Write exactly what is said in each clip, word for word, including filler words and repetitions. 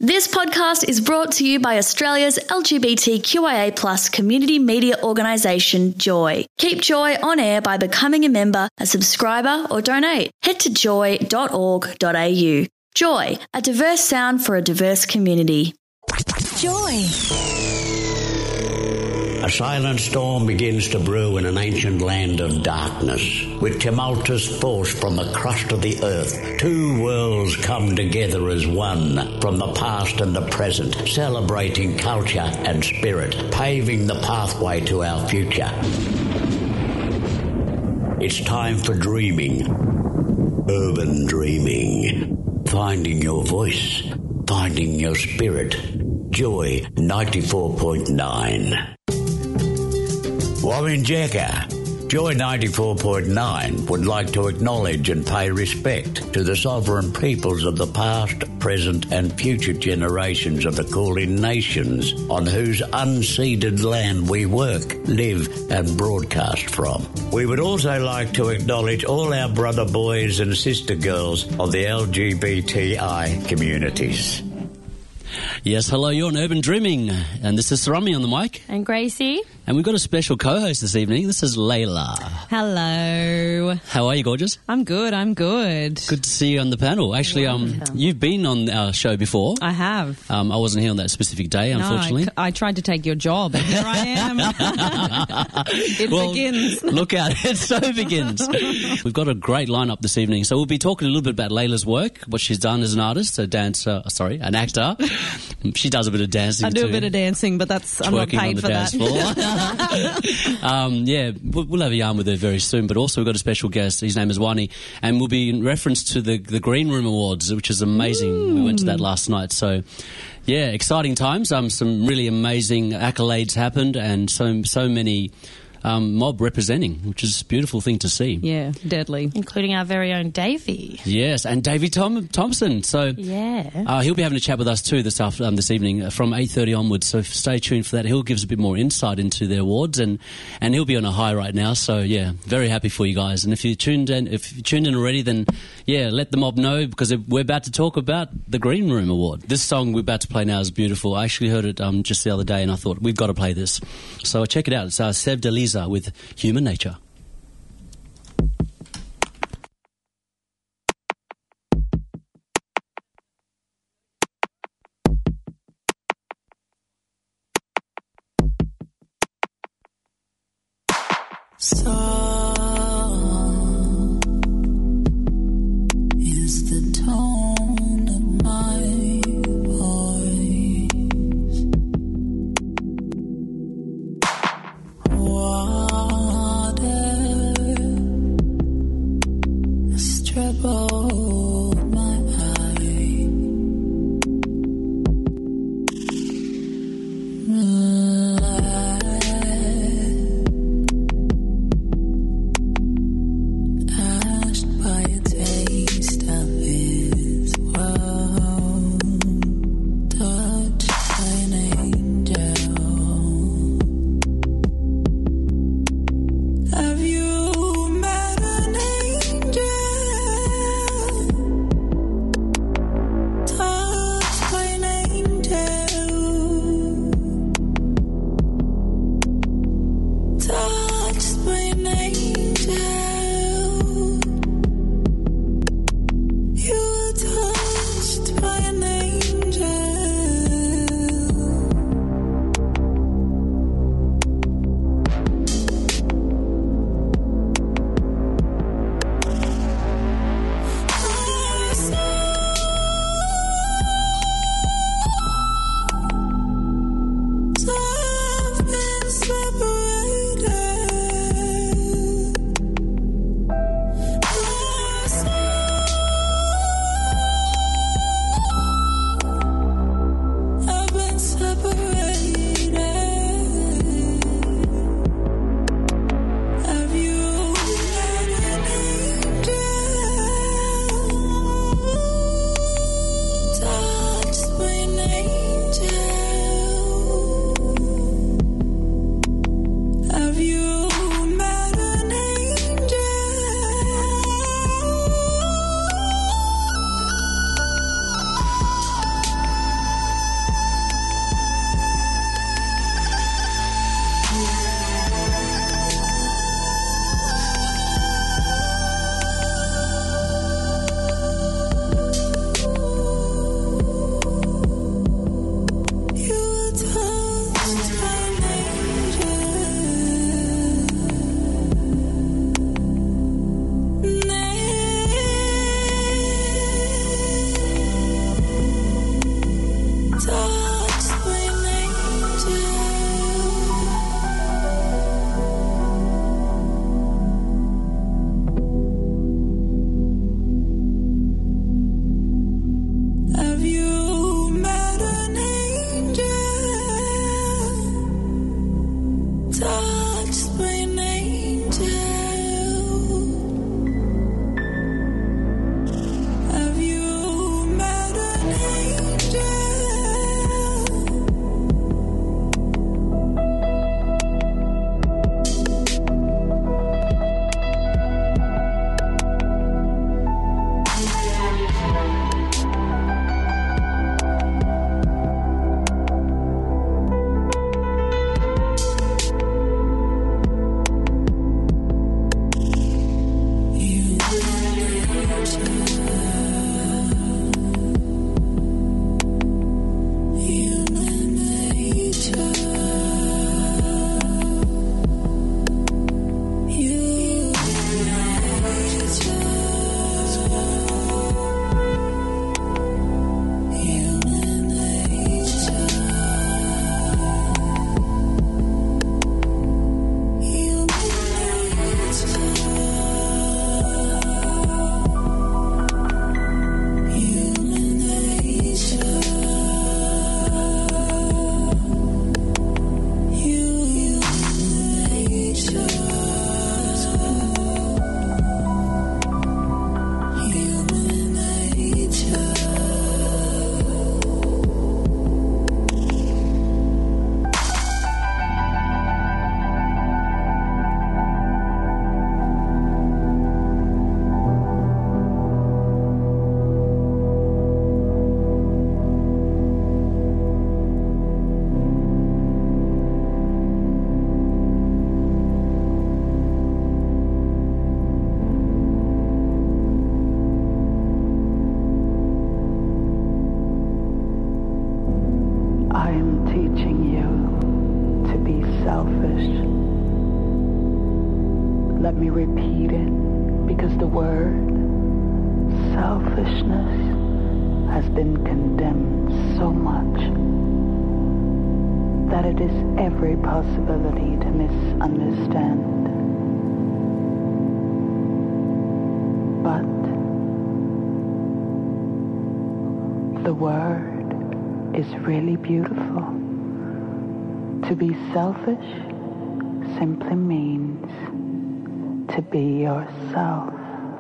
This podcast is brought to you by Australia's L G B T Q I A plus community media organisation, Joy. Keep Joy on air by becoming a member, a subscriber or donate. Head to joy dot org dot a u. Joy, a diverse sound for a diverse community. Joy. A silent storm begins to brew in an ancient land of darkness. With tumultuous force from the crust of the earth, two worlds come together as one, from the past and the present, celebrating culture and spirit, paving the pathway to our future. It's time for dreaming. Urban dreaming. Finding your voice. Finding your spirit. Joy ninety-four point nine. Wawinjeka, Joy ninety-four point nine would like to acknowledge and pay respect to the sovereign peoples of the past, present and future generations of the Kulin nations on whose unceded land we work, live and broadcast from. We would also like to acknowledge all our brother boys and sister girls of the L G B T I communities. Yes, hello, you're on Urban Dreaming, and this is Sarami on the mic. And Gracie. And we've got a special co-host this evening. This is Layla. Hello. How are you, gorgeous? I'm good, I'm good. Good to see you on the panel. Actually, um, you've been on our show before. I have. Um, I wasn't here on that specific day, unfortunately. No, I, I tried to take your job, and here I am. It well, begins. Look out, it so begins. We've got a great lineup this evening. So we'll be talking a little bit about Layla's work, what she's done as an artist, a dancer, sorry, an actor. She does a bit of dancing I do too. a bit of dancing, but that's I'm not paid for that. um, yeah, we'll, we'll have a yarn with her very soon. But also we've got a special guest. His name is Wani, and we'll be in reference to the the Green Room Awards, which is amazing. Mm. We went to that last night, so. Yeah, exciting times. Um, some really amazing accolades happened, and so so many um, mob representing, which is a beautiful thing to see. Yeah, deadly. Including our very own Davey. Yes, and Davey Tom- Thompson. So yeah, uh, he'll be having a chat with us too this after, um, this evening uh, from eight thirty onwards. So stay tuned for that. He'll give us a bit more insight into their awards, and, and he'll be on a high right now. So yeah, very happy for you guys. And if you tuned in, if you tuned in already, then yeah, let the mob know, because we're about to talk about the Green Room Award. This song we're about to play now is beautiful. I actually heard it um, just the other day, and I thought we've got to play this. So check it out. It's uh, Sev Deliza with Human Nature. Song is the tone of my voice. Whatever selfish. Let me repeat it, because the word selfishness has been condemned so much that it is every possibility to misunderstand. But the word is really beautiful. To be selfish simply means to be yourself.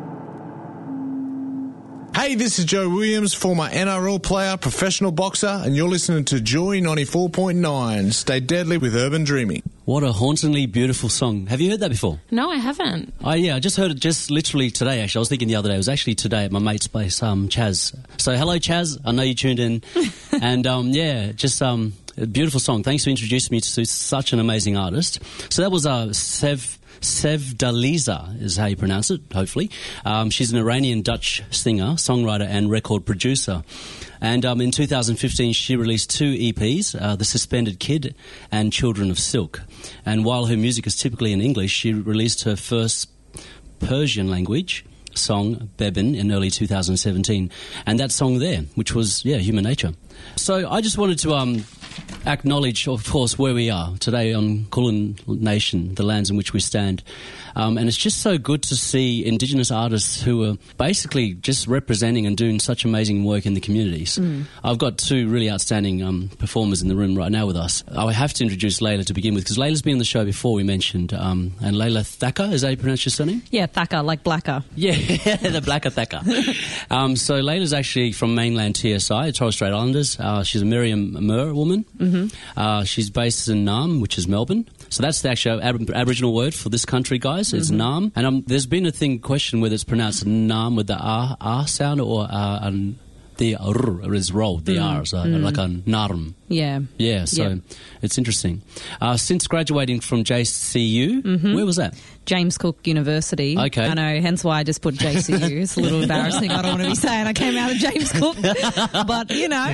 Hey, this is Joe Williams, former N R L player, professional boxer, and you're listening to Joy ninety-four point nine. Stay deadly with Urban Dreaming. What a hauntingly beautiful song. Have you heard that before? No, I haven't. Oh, yeah, I just heard it just literally today, actually. I was thinking the other day. It was actually today at my mate's place, um, Chaz. So, hello, Chaz. I know you tuned in. and, um, yeah, just um, a beautiful song. Thanks for introducing me to such an amazing artist. So that was uh, Sev... Sevdaliza is how you pronounce it, hopefully. Um, she's an Iranian-Dutch singer, songwriter and record producer. And um, in two thousand fifteen, she released two E Ps, uh, The Suspended Kid and Children of Silk. And while her music is typically in English, she released her first Persian language song, Bebin, in early two thousand seventeen. And that song there, which was, yeah, Human Nature. So I just wanted to um, acknowledge, of course, where we are today on Kulin Nation, the lands in which we stand. Um, and it's just so good to see Indigenous artists who are basically just representing and doing such amazing work in the communities. Mm. I've got two really outstanding um, performers in the room right now with us. I have to introduce Layla to begin with, because Layla's been on the show before, we mentioned. Um, and Layla Thacker, is that how you pronounce your surname? Yeah, Thacker, like blacker. Yeah, the blacker Thacker. um, so Layla's actually from mainland T S I, Torres Strait Islanders. Uh, she's a Miriam Mer woman. Mm-hmm. Uh, she's based in Naarm, which is Melbourne. So that's the actual ab- Aboriginal word for this country, guys. It's mm-hmm. Naarm. And um, there's been a thing, question whether it's pronounced Naarm with the R, R sound or uh, an, the R is rolled, the mm. R, so mm. like a Naarm. Yeah. Yeah, so yep. It's interesting. Uh, since graduating from J C U, mm-hmm. where was that? James Cook University. Okay. I know, hence why I just put J C U. It's a little embarrassing. I don't want to be saying I came out of James Cook, but, you know.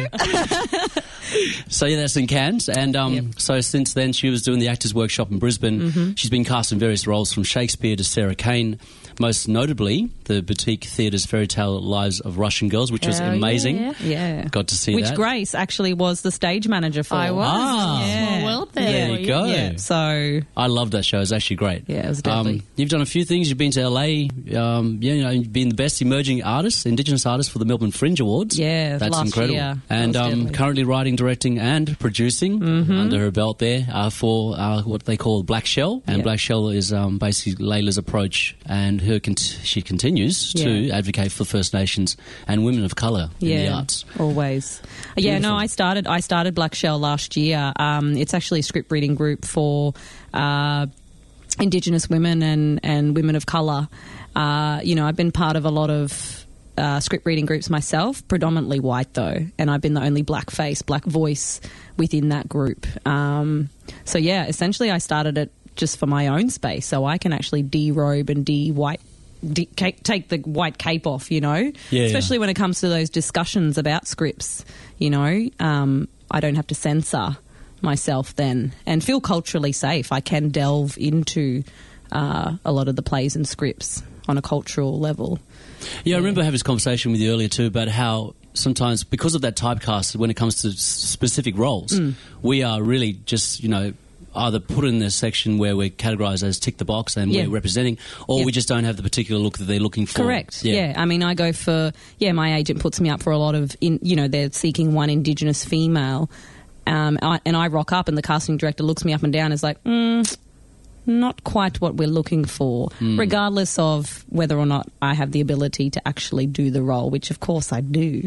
So, yeah, that's in Cairns. And um, yep. so since then, she was doing the Actors Workshop in Brisbane. Mm-hmm. She's been cast in various roles from Shakespeare to Sarah Kane. Most notably, the Boutique Theatre's Fairy Tale Lives of Russian Girls, which was oh, amazing. Yeah. yeah. Got to see which that. Which Grace actually was the stage manager for. I was. Ah. Yeah. Small world there. There you go. Yeah. So I loved that show. It was actually great. Yeah, it was deadly. Um, you've done a few things. You've been to L A. Um, yeah, you know, you've been the best emerging artist, Indigenous artist for the Melbourne Fringe Awards. Yeah, that's last incredible. Year. And that um, currently writing, directing, and producing mm-hmm. under her belt there uh, for uh, what they call Black Shell. And yep. Black Shell is um, basically Layla's approach, and her con- she continues yeah. to advocate for First Nations and women of colour in yeah, the arts. Always. Beautiful. Yeah, no, I started. I started Black Shell last year. Um, it's actually a script reading group for uh, Indigenous women and, and women of colour. Uh, you know, I've been part of a lot of uh, script reading groups myself, predominantly white though, and I've been the only black face, black voice within that group. Um, so yeah, essentially I started it just for my own space, so I can actually de-robe and de-white. De- take the white cape off, you know, yeah, especially yeah. when it comes to those discussions about scripts, you know, um, I don't have to censor myself then and feel culturally safe. I can delve into uh, a lot of the plays and scripts on a cultural level. Yeah, yeah, I remember having this conversation with you earlier too about how sometimes because of that typecast when it comes to s- specific roles, mm. we are really just, you know, either put in the section where we're categorised as tick the box and yeah. we're representing, or yep. we just don't have the particular look that they're looking for. Correct. Yeah. yeah. I mean, I go for, yeah, my agent puts me up for a lot of, in, you know, they're seeking one Indigenous female, um, I, and I rock up and the casting director looks me up and down and is like, mm, not quite what we're looking for, mm. regardless of whether or not I have the ability to actually do the role, which of course I do.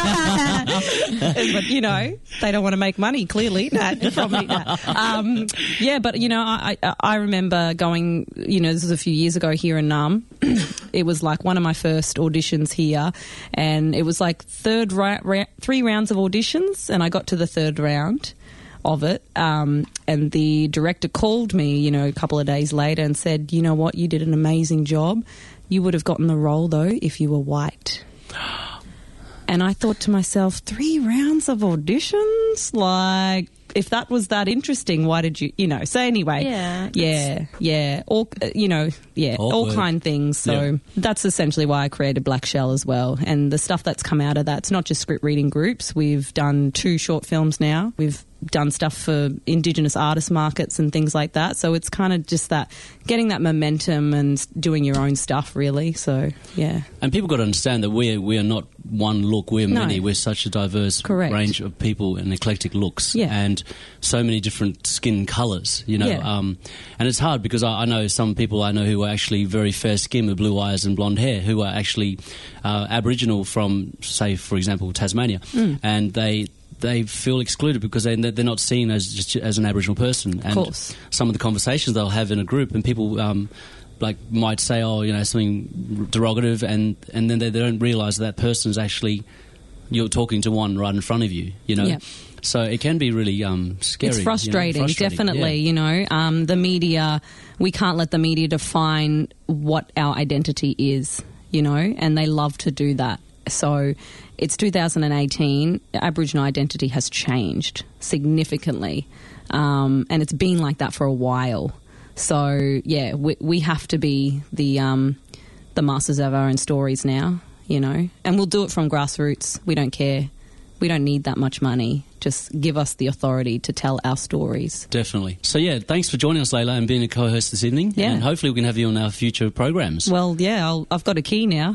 But, you know, they don't want to make money, clearly. No, probably not. Um, yeah, but, you know, I, I, I remember going, you know, this was a few years ago here in Naarm. It was like one of my first auditions here, and it was like third ra- ra- three rounds of auditions, and I got to the third round of it, um, and the director called me, you know, a couple of days later and said, you know what, you did an amazing job. You would have gotten the role, though, if you were white. And I thought to myself, three rounds of auditions? Like, if that was that interesting, why did you, you know? So anyway, Yeah, yeah, yeah, all uh, you know, yeah, all Awkward. kind of things. So Yeah. that's essentially why I created Black Shell as well. And the stuff that's come out of that, it's not just script reading groups. We've done two short films now. We've done stuff for Indigenous artist markets and things like that. So it's kind of just that getting that momentum and doing your own stuff, really. So yeah, And people got to understand that we we are not one look. We're No. many. We're such a diverse Correct. range of people and eclectic looks, Yeah. and so many different skin colours. You know, Yeah. um, and it's hard because I, I know some people I know who are actually very fair skin with blue eyes and blonde hair, who are actually uh, Aboriginal from, say, for example, Tasmania, Mm. and they. They feel excluded because they, they're not seen as just as an Aboriginal person. And course. some of the conversations they'll have in a group, and people um, like might say, "Oh, you know, something derogative," and and then they, they don't realise that person's actually you're talking to one right in front of you. You know, Yeah. so it can be really um, scary. it's you know, frustrating, frustrating, definitely. yeah. You know, um, the media, we can't let the media define what our identity is, you know, and they love to do that. So it's two thousand eighteen, Aboriginal identity has changed significantly, um, and it's been like that for a while. So, yeah, we, we have to be the um, the masters of our own stories now, you know, and we'll do it from grassroots. We don't care. We don't need that much money. Just give us the authority to tell our stories. Definitely. So, yeah, thanks for joining us, Layla, and being a co-host this evening. Yeah. And hopefully we can have you on our future programs. Well, yeah, I'll, I've got a key now.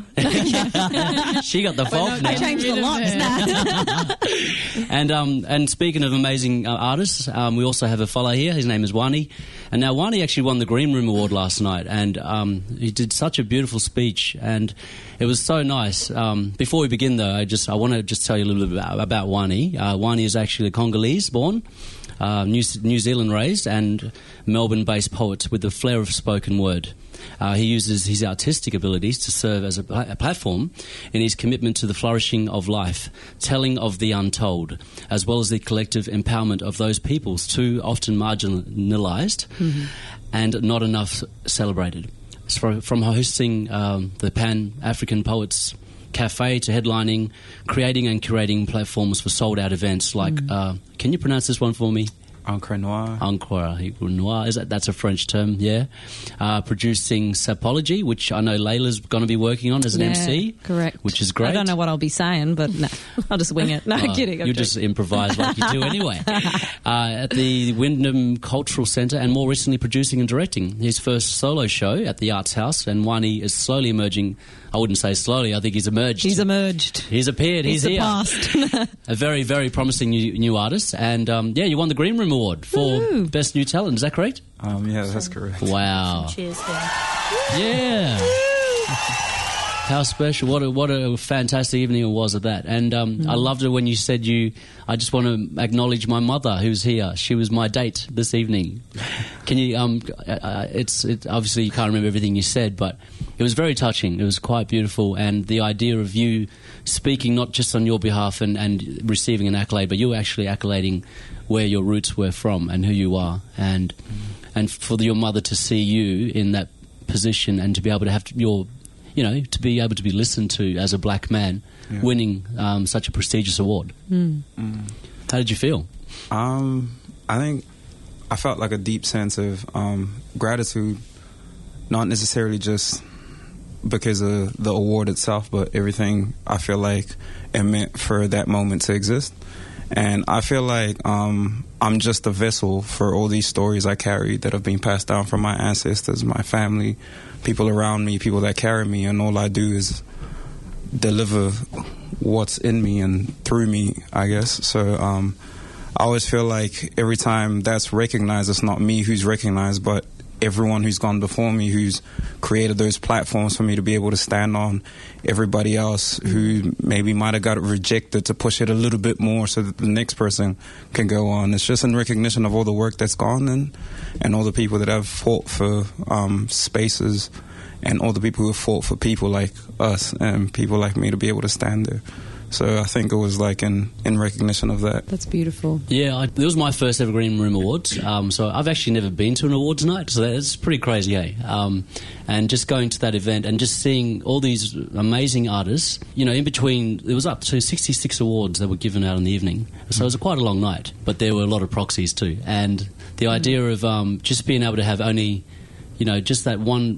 She got the vault now. I changed the locks. And um, and speaking of amazing uh, artists, um, we also have a fellow here. His name is Wani. And now Wani actually won the Green Room Award last night. And um, he did such a beautiful speech. And it was so nice. Um, before we begin, though, I just I want to just tell you a little bit about, about Wani. Uh, Wani is actually a Congolese born, uh, New, New Zealand raised, and Melbourne-based poet with the flair of spoken word. Uh, he uses his artistic abilities to serve as a, pla- a platform in his commitment to the flourishing of life, telling of the untold, as well as the collective empowerment of those peoples too often marginalised Mm-hmm. and not enough celebrated. So from hosting um, the Pan-African Poets Cafe to headlining, creating and curating platforms for sold-out events like, Mm. uh, can you pronounce this one for me? Encre Noir. Encore Noir, is that that's a French term? Yeah. Uh, producing Sapology, which I know Layla's going to be working on as an Yeah, M C, correct. which is great. I don't know what I'll be saying, but no, I'll just wing it. No, Well, kidding. I'm you joking. just improvise like you do anyway. Uh, at the Wyndham Cultural Centre, and more recently producing and directing his first solo show at the Arts House. And Wani is slowly emerging. I wouldn't say slowly. I think he's emerged. He's emerged. He's appeared. He's, He's here. surpassed. A very, very promising new, new artist. And um, yeah, you won the Green Room Award for Woo. Best New Talent. Is that correct? Um, yeah, that's correct. Wow. Cheers, Ben. Yeah. How special. What a, what a fantastic evening it was at that. And um, Mm. I loved it when you said you, I just want to acknowledge my mother who's here. She was my date this evening. Can you, um, uh, it's, it, obviously you can't remember everything you said, but it was very touching. It was quite beautiful. And the idea of you speaking not just on your behalf and, and receiving an accolade, but you actually accolading where your roots were from and who you are. And, and for your mother to see you in that position and to be able to have your, you know, to be able to be listened to as a black man, Yeah. winning um, such a prestigious award. Mm. Mm. How did you feel? Um, I think I felt like a deep sense of um, gratitude, not necessarily just because of the award itself, but everything I feel like it meant for that moment to exist. And I feel like um, I'm just a vessel for all these stories I carry that have been passed down from my ancestors, my family, people around me, people that carry me, and all I do is deliver what's in me and through me, I guess. So um, I always feel like every time that's recognized, it's not me who's recognized, but everyone who's gone before me, who's created those platforms for me to be able to stand on, everybody else who maybe might have got it rejected to push it a little bit more so that the next person can go on. It's just in recognition of all the work that's gone in and all the people that have fought for um, spaces and all the people who have fought for people like us and people like me to be able to stand there. So I think it was like in, in recognition of that. That's beautiful. Yeah, I, it was my first ever Green Room Awards. Um, so I've actually never been to an awards night, so that's pretty crazy, eh? Um, and just going to that event and just seeing all these amazing artists, you know, in between, there was up to sixty-six awards that were given out in the evening. So it was a quite a long night, but there were a lot of proxies too. And the idea of um, just being able to have only, you know, just that one,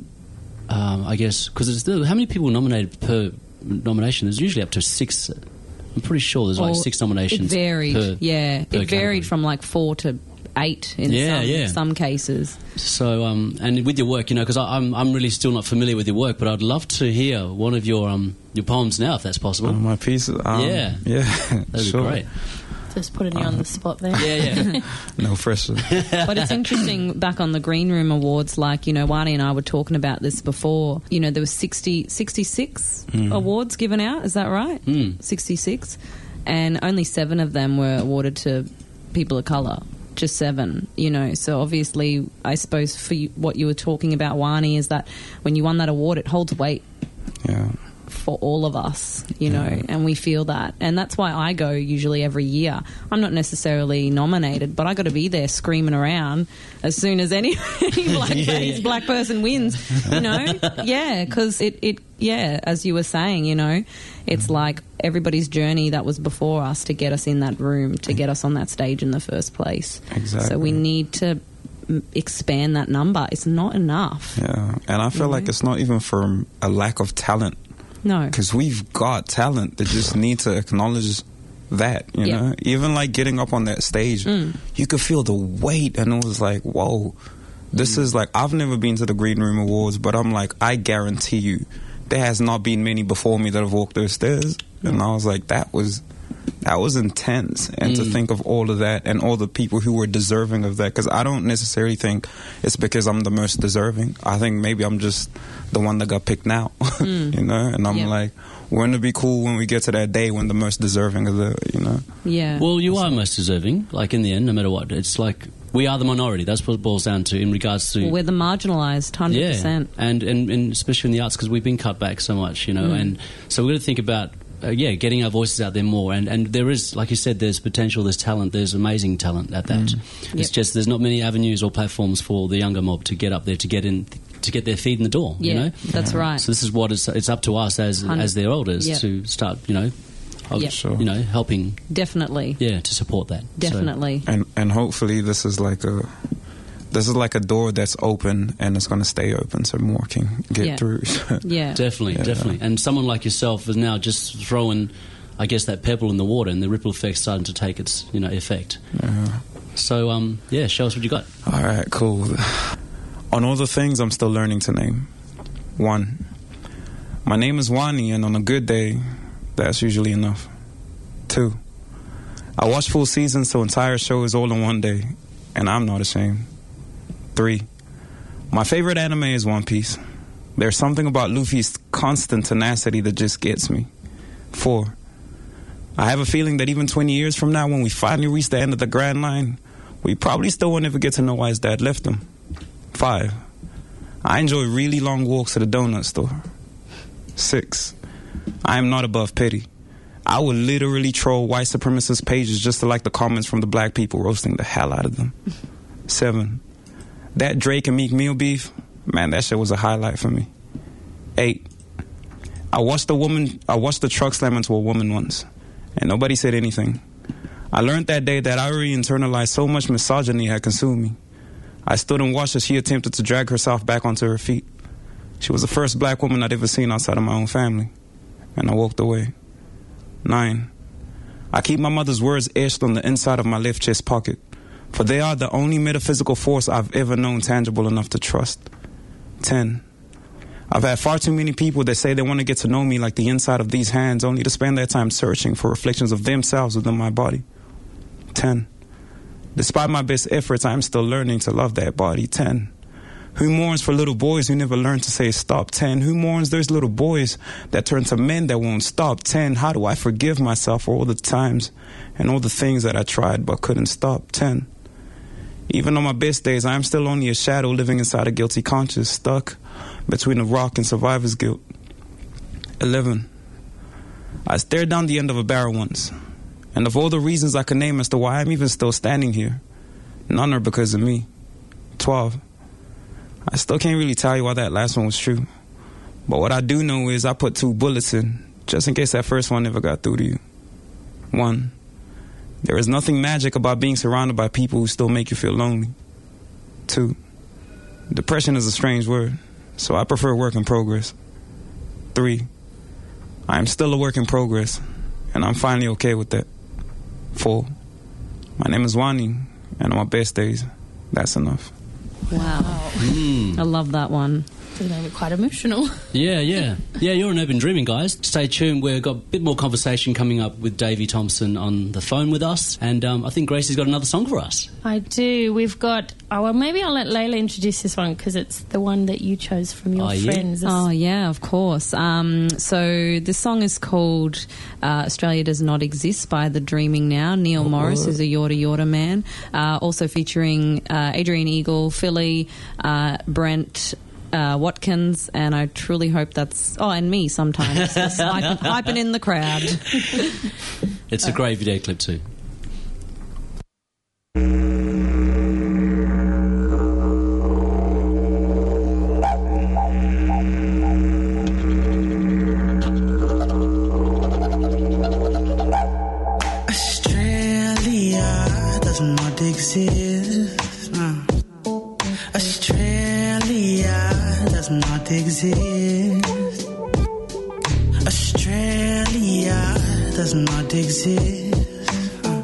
um, I guess, because how many people nominated per nomination? There's usually up to six. I'm pretty sure there's like Or six nominations. It varied, per, yeah. per It varied category. from like four to eight in Yeah, some, yeah. some cases. So, um, and with your work, you know, because I'm I'm really still not familiar with your work, but I'd love to hear one of your um your poems now, if that's possible. Um, my pieces, um, Yeah. yeah, That'd sure. be great. Just putting you on the spot there. Yeah, yeah. No pressure. But it's interesting, back on the Green Room Awards, like, you know, Wani and I were talking about this before. You know, there was sixty, sixty-six Mm. awards given out, is that right? Mm. sixty-six. And only seven of them were awarded to people of colour. Just seven, you know. So obviously, I suppose for you, what you were talking about, Wani, is that when you won that award, it holds weight Yeah. for all of us, you know, and we feel that. And that's why I go usually every year. I'm not necessarily nominated, but I got to be there screaming around as soon as any, any black, Yeah, face, yeah. black person wins, you know? Yeah, because it, it, yeah, as you were saying, you know, it's like everybody's journey that was before us to get us in that room, to get us on that stage in the first place. Exactly. So we need to m- expand that number. It's not enough. Yeah, and I feel You like know? it's not even from a lack of talent. No. Because we've got talent. They just need to acknowledge that, you Yeah. know? Even like getting up on that stage, Mm. you could feel the weight, and it was like, whoa. This is like, I've never been to the Green Room Awards, but I'm like, I guarantee you, there has not been many before me that have walked those stairs. And I was like, that was... That was intense, and to Mm. think of all of that and all the people who were deserving of that, because I don't necessarily think it's because I'm the most deserving. I think maybe I'm just the one that got picked now, Mm. you know. And I'm Yeah. like, wouldn't it be cool when we get to that day when the most deserving of the, you know? Yeah. Well, you are most deserving, like in the end, no matter what. It's like we are the minority. That's what it boils down to in regards to. Well, we're the marginalised, one hundred percent. Yeah, and, and, and especially in the arts, because we've been cut back so much, you know. Mm. And so we're going to think about, uh, yeah, getting our voices out there more. And, and there is, like you said, there's potential, there's talent, there's amazing talent at that. It's Yep. just there's not many avenues or platforms for the younger mob to get up there, to get in, to get their feet in the door, Yeah, you know. that's right. So this is what it's, it's up to us as Hundred- as their elders Yep. to start, you know, of- Yep. Sure. you know, helping, Definitely. yeah, to support that. So- Definitely. And and hopefully this is like a this is like a door that's open, and it's going to stay open so more can get Yeah. through. Yeah. Definitely, Yeah. definitely. And someone like yourself is now just throwing, I guess, that pebble in the water, and the ripple effect starting to take its, you know, effect. Yeah. So, um, yeah, show us what you got. All right, cool. On all the things I'm still learning to name. One, my name is Wani, and on a good day, that's usually enough. Two, I watch full seasons, so entire show is all in one day, and I'm not ashamed. Three, my favorite anime is One Piece. There's something about Luffy's constant tenacity that just gets me. Four, I have a feeling that even twenty years from now, when we finally reach the end of the Grand Line, we probably still won't ever get to know why his dad left him. Five, I enjoy really long walks to the donut store. Six, I am not above pity. I would literally troll white supremacist pages just to like the comments from the black people roasting the hell out of them. Seven, that Drake and Meek Mill beef, man, that shit was a highlight for me. Eight, I watched a woman, I watched the truck slam into a woman once, and nobody said anything. I learned that day that I already internalized so much misogyny had consumed me. I stood and watched as she attempted to drag herself back onto her feet. She was the first black woman I'd ever seen outside of my own family, and I walked away. Nine, I keep my mother's words etched on the inside of my left chest pocket, for they are the only metaphysical force I've ever known tangible enough to trust. Ten, I've had far too many people that say they want to get to know me like the inside of these hands, only to spend their time searching for reflections of themselves within my body. Ten, despite my best efforts, I am still learning to love that body. Ten, who mourns for little boys who never learned to say stop? Ten, who mourns those little boys that turn to men that won't stop? Ten, how do I forgive myself for all the times and all the things that I tried but couldn't stop? Ten, even on my best days, I am still only a shadow living inside a guilty conscience, stuck between a rock and survivor's guilt. Eleven, I stared down the end of a barrel once, and of all the reasons I could name as to why I'm even still standing here, none are because of me. Twelve. I still can't really tell you why that last one was true, but what I do know is I put two bullets in, just in case that first one never got through to you. One, there is nothing magic about being surrounded by people who still make you feel lonely. Two, depression is a strange word, so I prefer work in progress. Three, I am still a work in progress, and I'm finally okay with that. Four, my name is Wani, and on my best days, that's enough. Wow. Mm. I love that one. It made me quite emotional. Yeah, yeah. Yeah, you're on Urban Dreaming, guys. Stay tuned. We've got a bit more conversation coming up with Davey Thompson on the phone with us. And um, I think Gracie's got another song for us. I do. We've got... Oh, well, maybe I'll let Layla introduce this one because it's the one that you chose from your oh, friends. Yeah? Oh, yeah, of course. Um, so the song is called uh, Australia Does Not Exist by The Dreaming Now. Neil oh, Morris is a Yorta Yorta man. Uh, also featuring uh, Adrian Eagle, Philly, uh, Brent... Uh, Watkins, and I truly hope that's... Oh, and me sometimes. Just hyping, hyping in the crowd. It's a great video clip too. Australia does not exist. No. Australia does not exist. Australia does not exist. Uh,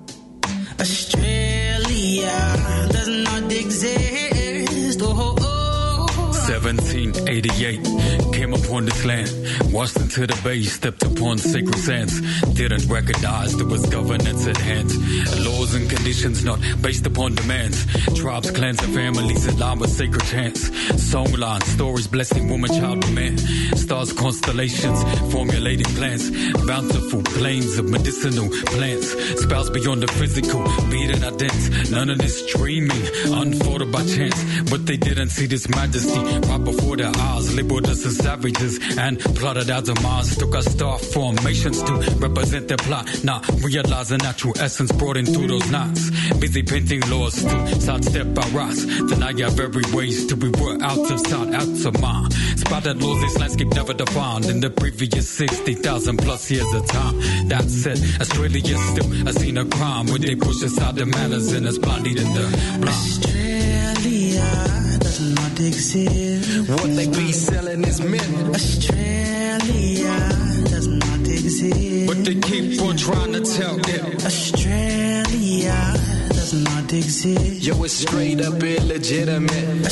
Australia does not exist. Oh, oh, oh. seventeen eighty-eight, came upon this land, washed into the bay, stepped upon sacred sands, didn't recognize there was governance at hand, laws and conditions not based upon demands, tribes, clans and families in line with sacred chants, songlines, stories blessing woman, child and man, stars, constellations, formulating plans, bountiful plains of medicinal plants, spells beyond the physical, beating our dance, none of this dreaming, unfolded by chance, but they didn't see this majesty right before their eyes, labeled us as savages and plotted out demise, took our star formations to represent their plot, not realizing natural essence brought in through those knots, busy painting laws to sidestep our rights, deny our very ways to be brought out of sight, out of mind, spotted laws this landscape never defined in the previous sixty thousand plus years of time. That said, Australia still a scene of crime when they push aside the manners and us blinded in the blind. Australia does not exist. What they be selling is myth. Australia does not exist. But they keep on trying to tell it. Australia does not exist. Yo, it's straight up illegitimate.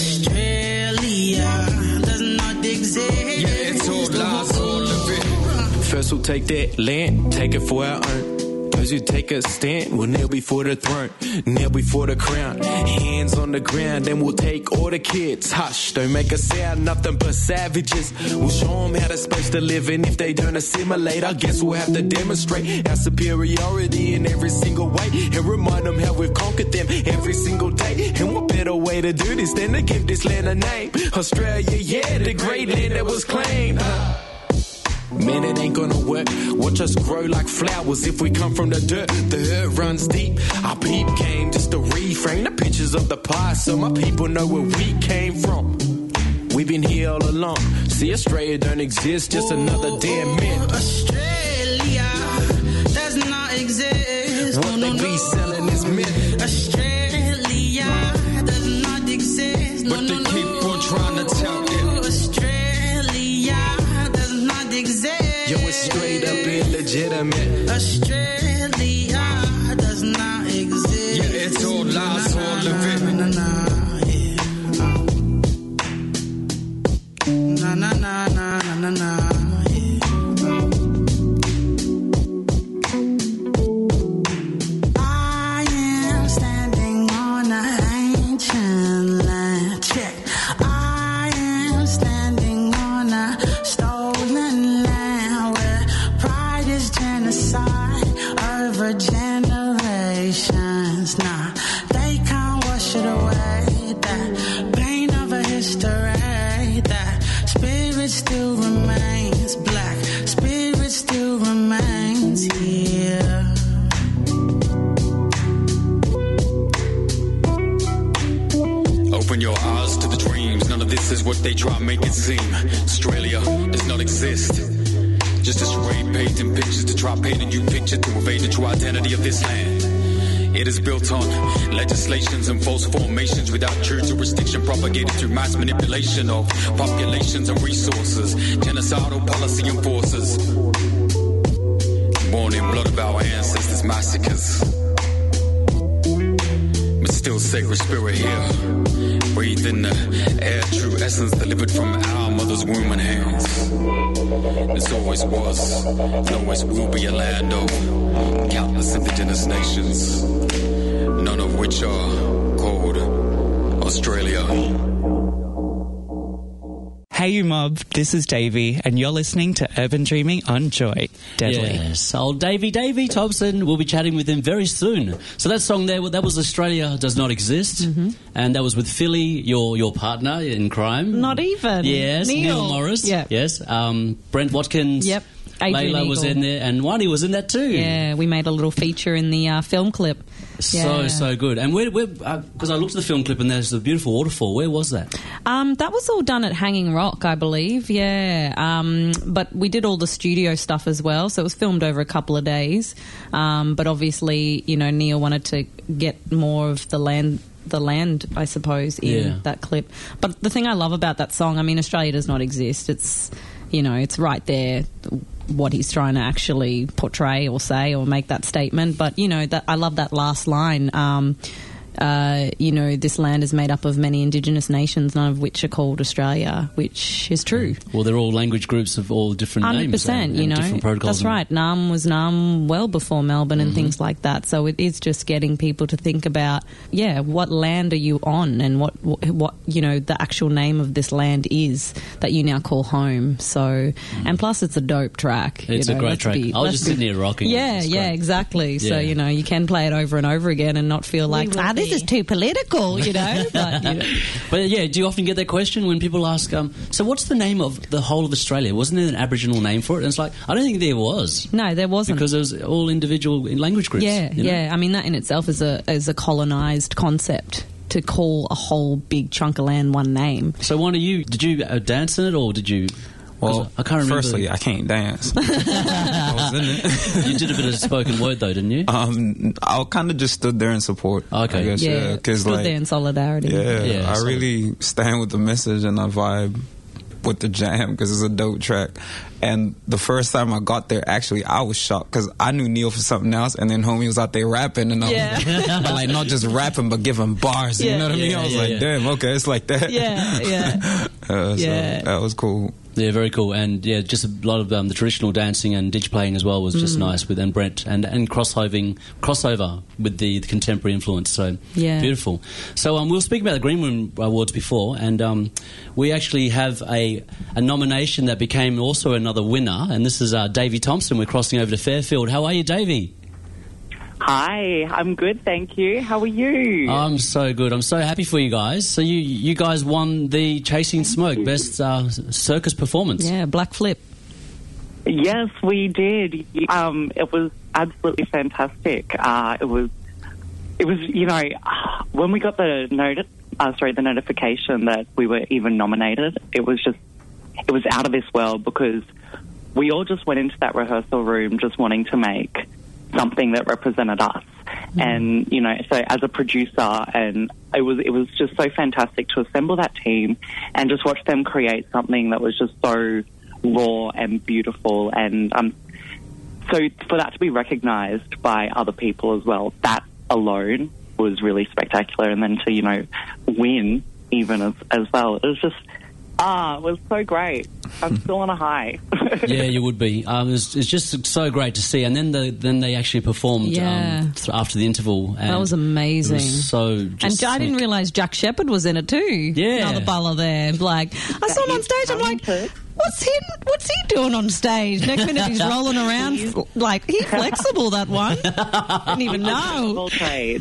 Australia does not exist. Yeah, it's all lies, all of it. First we'll take that land, take it for our own. Those who take a stand will kneel before the throne, kneel before the crown. Hands on the ground, then we'll take all the kids. Hush, don't make a sound, nothing but savages. We'll show them how they're supposed to live, and if they don't assimilate, I guess we'll have to demonstrate our superiority in every single way, and remind them how we've conquered them every single day. And what better way to do this than to give this land a name? Australia, yeah, the great land that was claimed. Uh, Man, it ain't gonna work. Watch us grow like flowers if we come from the dirt. The hurt runs deep. Our peep came just to reframe the pictures of the past so my people know where we came from. We've been here all along. See, Australia don't exist, just another damn myth. Australia does not exist. What no, they no, be no. selling is myth. Australia does not exist. No, but they no, keep no. on trying to tell it. Yo, it's straight up illegitimate. Australia does not exist. Yeah, it's all lies, all of it. Na na na na na na na. I am standing on an ancient land. Check. I am standing on a stolen land where pride is genocide over generations. Nah, they can't wash it away. That pain of a history, that spirit still remains black. Spirit still remains. This is what they try to make it seem. Australia does not exist. Just a spray painting pictures to try paint a new picture to evade the true identity of this land. It is built on legislations and false formations without true jurisdiction, propagated through mass manipulation of populations and resources, genocidal policy enforcers, born in blood of our ancestors' massacres. But still sacred spirit here, breathe in the air, true essence delivered from our mother's womb and hands. This always was and always will be a land of countless indigenous nations, none of which are called Australia. Hey you mob, this is Davey and you're listening to Urban Dreaming on Joy. Deadly. Yes, old Davey, Davey Thompson. We'll be chatting with him very soon. So that song there, well, that was Australia Does Not Exist. Mm-hmm. And that was with Philly, your your partner in crime. Not even. Yes, Neil, Neil Morris. Yep. Yes, um, Brent Watkins. Yep. Adrian Layla was Eagle. in there, and Wani was in that too. Yeah, we made a little feature in the uh, film clip. So, Yeah. so good. And where, because uh, I looked at the film clip and there's a beautiful waterfall. Where was that? Um, that was all done at Hanging Rock, I believe, yeah. Um, but we did all the studio stuff as well, so it was filmed over a couple of days. Um, but obviously, you know, Neil wanted to get more of the land... the land, I suppose, in Yeah. that clip. But the thing I love about that song, I mean, Australia does not exist. It's, you know, it's right there, what he's trying to actually portray or say or make that statement. But, you know, that I love that last line. Um, uh, you know, this land is made up of many indigenous nations, none of which are called Australia, which is true. Well, they're all language groups of all different one hundred names. percent, and, you and know. different protocols. That's right. Naarm was Naarm well before Melbourne and Mhm. things like that. So it is just getting people to think about, yeah, what land are you on and what, what, what you know, the actual name of this land is that you now call home. So, and plus it's a dope track. you It's a know, great let's track. be- I was let's just be- sitting here rocking it. Yeah, It's yeah, great. exactly. So, Yeah. you know, you can play it over and over again and not feel like, will ah, this be. is too political, you know. But, you know. But yeah, do you often get that question when people ask, um, so what's the name of the whole of Australia? Wasn't there an Aboriginal name for it? And it's like, I don't think there was. No, there wasn't. Because it was all individual language groups. Yeah, you know? yeah. I mean, that in itself is a is a colonised concept to call a whole big chunk of land one name. So one of you, did you uh, dance in it or did you... 'cause Well, I can't remember. firstly, I can't dance. I was in it. You did a bit of spoken word though, didn't you? Um, I kind of just stood there in support. Okay. I guess, Yeah, yeah, because stood like, there in solidarity. yeah, Yeah, I so- really stand with the message and I vibe with the jam because it's a dope track. And the first time I got there, actually, I was shocked because I knew Neil for something else, and then homie was out there rapping, and I was Yeah. but like not just rapping, but giving bars. Yeah. You know what I mean? Yeah, I was yeah, like, yeah. damn, okay, it's like that. Yeah, yeah. uh, so Yeah. that was cool. Yeah, very cool. And yeah, just a lot of um, the traditional dancing and ditch playing as well was just Mm. nice with and Brent and and crossovering crossover with the, the contemporary influence. So Yeah. beautiful. So um, we were speaking about the Green Room Awards before, and um, we actually have a a nomination that became also another winner, and this is uh, Davey Thompson. We're crossing over to Fairfield. How are you, Davey? Hi, I'm good, thank you. How are you? I'm so good. I'm so happy for you guys. So you you guys won the Chasing Smoke Best uh, Circus Performance. Yeah, Black Flip. Yes, we did. Um, it was absolutely fantastic. Uh, it was, it was, you know, when we got the notice, uh, sorry, the notification that we were even nominated, it was just, it was out of this world because we all just went into that rehearsal room just wanting to make something that represented us. Mm. And, you know, so as a producer, and it was it was just so fantastic to assemble that team and just watch them create something that was just so raw and beautiful. And um, so for that to be recognised by other people as well, that alone was really spectacular. And then to, you know, win even as, as well, it was just, ah, it was so great. I'm still on a high. Yeah, you would be. Um, it's, it's just so great to see. And then the then they actually performed Yeah. um, th- after the interval. And That was amazing. It was so just And I didn't sick. realise Jack Shepherd was in it too. Yeah. Another baller there. Like, I saw him on stage, I'm like, what's he, what's he doing on stage? Next minute he's rolling around. Like, he's flexible, that one. Didn't even know. Well played.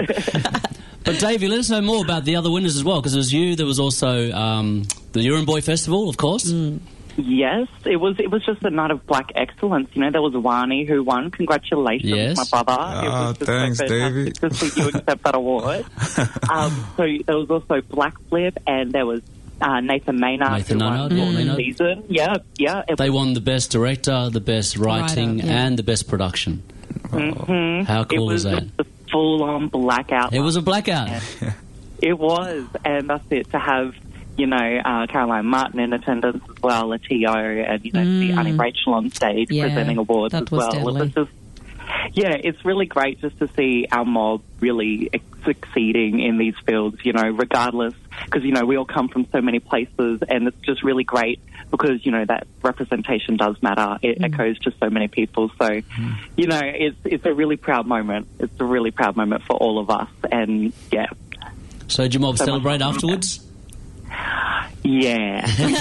But Davey, let us know more about the other winners as well, because it was you. There was also um, the Urine Boy Festival, of course. Mm. Yes, it was. It was just a night of black excellence. You know, there was Wani who won. Congratulations, Yes. my brother. it Ah, was just thanks, so Davey. fantastic to see you accept that award. um, so there was also Black Flip, and there was uh, Nathan Maynard. Nathan who won Maynard, the yeah, Maynard. season. Yeah, yeah. It They won the best director, the best writing, Writer, yeah. and the best production. Mhm. How cool it was was that? just a full-on blackout. It was a blackout. It was, and that's it. To have, you know, uh, Caroline Martin in attendance as well, a T O, and, you know, the Mm. Annie Rachel on stage Yeah, presenting awards that as was well. It deadly. was just, yeah, it's really great just to see our mob really ex- succeeding in these fields, you know, regardless, because, you know, we all come from so many places, and it's just really great because, you know, that representation does matter. It Mm. echoes to so many people. So, you know, it's, it's a really proud moment. It's a really proud moment for all of us, and, yeah. So did your mob So much celebrate fun. afterwards? Yeah.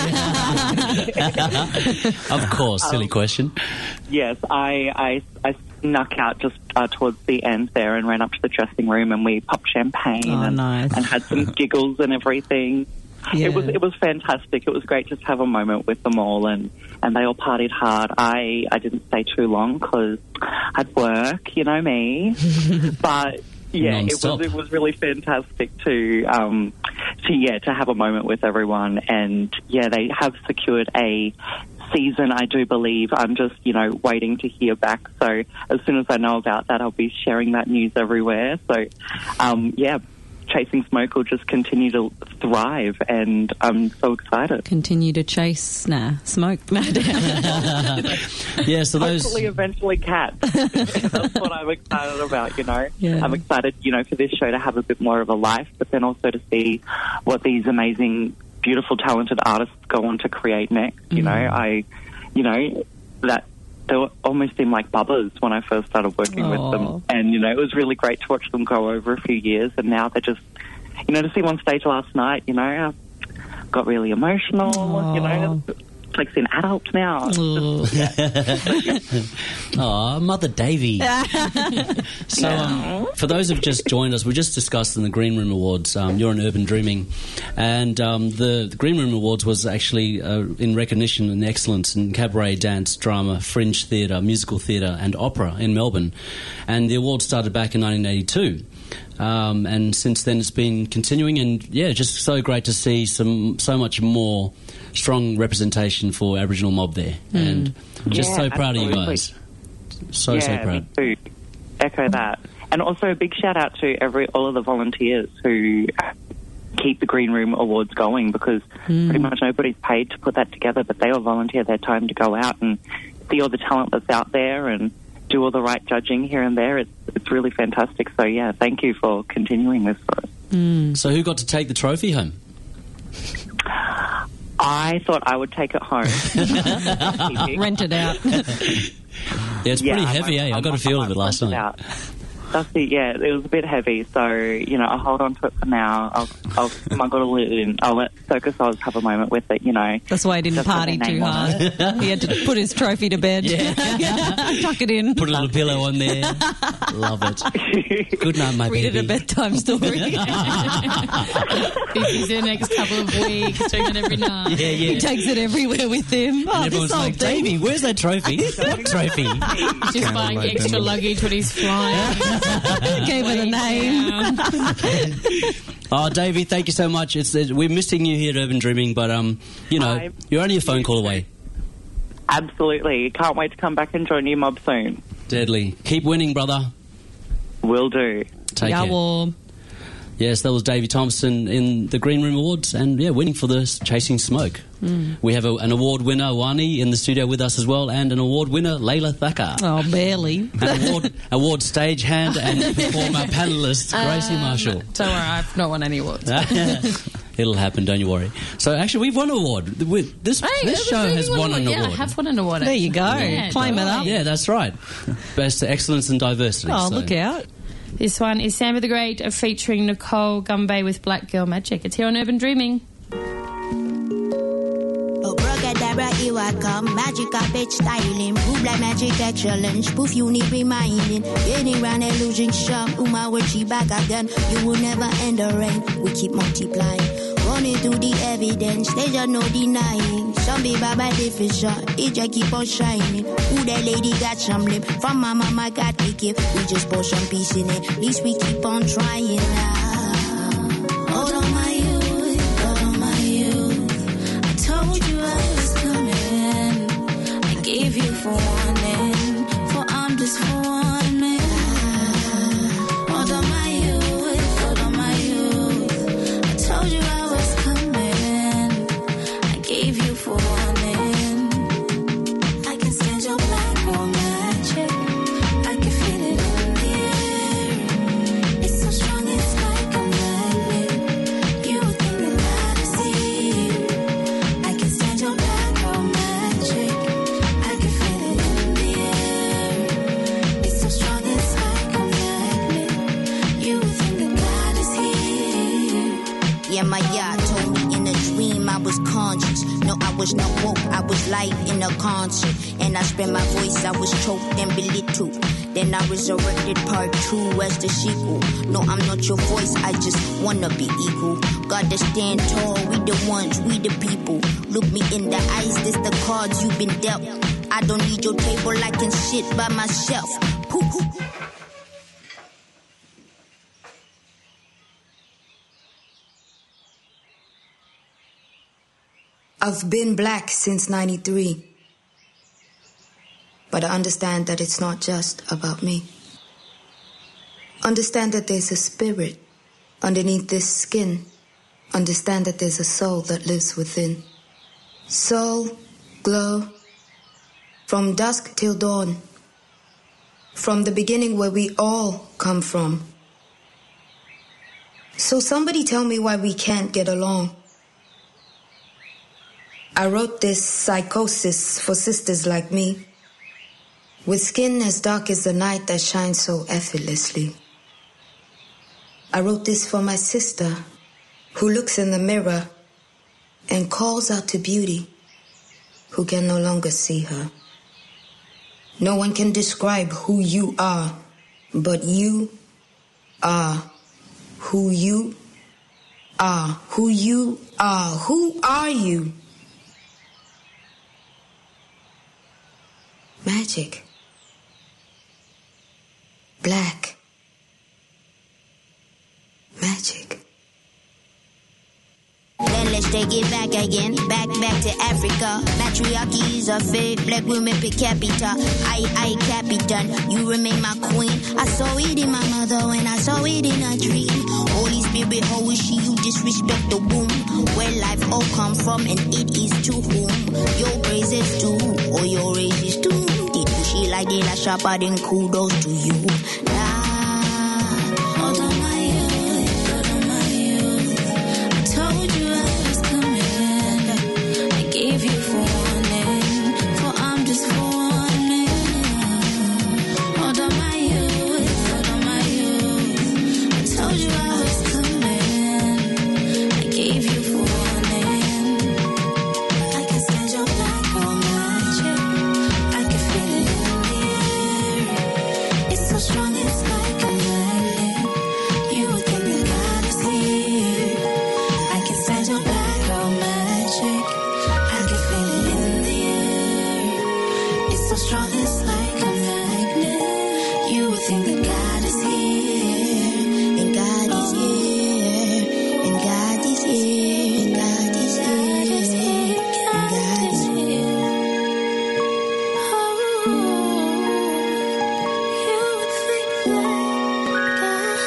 Of course, silly Um, question. Yes, I, I, I snuck out just uh, towards the end there and ran up to the dressing room, and we popped champagne Oh, and, nice. and had some giggles and everything. Yeah. It was it was fantastic. It was great just to have a moment with them all, and, and they all partied hard. I, I didn't stay too long because I'd work, you know me. But yeah, it Non-stop. was it was really fantastic to um to yeah to have a moment with everyone, and yeah, they have secured a season, I do believe. I'm just, you know, waiting to hear back. So as soon as I know about that, I'll be sharing that news everywhere. So, um, yeah, Chasing Smoke will just continue to thrive, and I'm so excited. Continue to chase, nah, smoke, nah, Yeah, so those... Hopefully, eventually, cats. That's what I'm excited about, you know. Yeah. I'm excited, you know, for this show to have a bit more of a life, but then also to see what these amazing, beautiful, talented artists go on to create next. You know, I, you know, that they were, almost seemed like bubbers when I first started working with Aw. them, and you know, it was really great to watch them go over a few years, and now they're just, you know, to see them on stage last night, you know, I got really emotional. You know, it's like seeing adults now. It's just- Aw, Mother Davy. So, um, for those who've just joined us, we just discussed in the Green Room Awards, um, You're in Urban Dreaming, and um, the, the Green Room Awards was actually uh, in recognition and excellence in cabaret, dance, drama, fringe theatre, musical theatre and opera in Melbourne. And the award started back in nineteen eighty-two. Um, and since then it's been continuing, and yeah, just so great to see some so much more strong representation for Aboriginal mob there. Mm. And just Yeah, so proud of you absolutely. guys. So, yeah, so proud. me too. Echo that. And also a big shout out to every all of the volunteers who keep the Green Room Awards going, because Mm. pretty much nobody's paid to put that together, but they all volunteer their time to go out and see all the talent that's out there and do all the right judging here and there. It's, it's really fantastic. So, yeah, thank you for continuing this for us. Mm. So who got to take the trophy home? I thought I would take it home. Rent it out. Yeah, it's Yeah, pretty I heavy, might- eh? I got I a feel might of it last rent it night. out. That's it, yeah. It was a bit heavy, so, you know, I'll hold on to it for now. I'll, I'll smuggle it in. I'll let Circus Oz have a moment with it, you know. That's why he didn't Just put party their too name on hard. it. He had to put his trophy to bed. Yeah. Tuck it in. Put a little pillow on there. Love it. Good night, my Read it baby. a bedtime story. He's the next couple of weeks doing it every night. Yeah, yeah. He takes it everywhere with him. Oh, And this everyone's old like, thing. Davey, where's that trophy? What trophy? Just buying Candlelight extra dinner. luggage when he's flying. Gave it a name. Oh, Davey, thank you so much. It's, it's we're missing you here at Urban Dreaming, but um, you know, I- you're only a phone call away. Absolutely. Can't wait to come back and join you mob soon. Deadly. Keep winning, brother. Will do. Take Yeah, care. well, Yes, that was Davey Thompson in the Green Room Awards, and yeah, winning for the Chasing Smoke. Mm. We have a, an award winner, Wani, in the studio with us as well, and an award winner, Layla Thacker. oh, barely. An award, award stagehand and performer panellist, Gracie Um, Marshall. Don't worry, I've not won any awards. It'll happen, don't you worry. So actually, we've won an award. We- This, Hey, this it show was has really won an yeah, award. I have won an award. There you actually. go. Yeah, Claim it don't up. worry. Yeah, that's right. Best excellence and diversity. Oh, so. look out. This one is Sammy the Great uh, featuring Nicole Gumbay with Black Girl Magic. It's here on Urban Dreaming. Abracadabra, here I come. Magic carpet styling. Move like magic at challenge. Poof, you need reminding. Getting round illusion shop. Uma, where she back again. You will never end the rain. We keep multiplying. Running through the evidence. There's just no denying. Some be baba different shot. It just keep on shining. Who that lady got some lip. From my mama got the gift. We just pour some peace in it. At least we keep on trying now. Hold on my youth. Hold on my youth. was not woke, I was live in a concert. And I spread my voice, I was choked and belittled. Then I resurrected part two as the sequel. No, I'm not your voice, I just wanna be equal. Gotta stand tall, we the ones, we the people. Look me in the eyes, this the cards you've been dealt. I don't need your table, I can sit by myself. Pooh, pooh. I've been black since ninety-three. But I understand that it's not just about me. Understand that there's a spirit underneath this skin. Understand that there's a soul that lives within. Soul, glow, from dusk till dawn. From the beginning where we all come from. So somebody tell me why we can't get along. I wrote this psychosis for sisters like me, with skin as dark as the night that shines so effortlessly. I wrote this for my sister, who looks in the mirror and calls out to beauty, who can no longer see her. No one can describe who you are, but you are who you are, who you are. Who are you? Magic. Black. Magic. Then let's take it back again, back, back to Africa. Matriarchy is a fate, black women per capita. I, I, Capitan, you remain my queen. I saw it in my mother when I saw it in a dream. Holy Spirit, how is she? You disrespect the womb. Where life all come from and it is to whom? Your praise is to, or your race is to. Did you she like the last sharper, then kudos to you. Nah. Hold on my youth, hold on my youth. I told you I was coming. I gave you warning, for I'm just warning. Hold on my youth, hold on my youth. I told you I was coming. I gave you warning. I can stand your black girl magic. I can feel it in the air. It's so strong, it's like a magnet. You would think that God is here. I can stand your black girl magic. I can feel it in the air. It's so strong, it's like a magnet. You would think that God is here. And God is here. And God is here. And God is here. And God is here. Oh, you would think that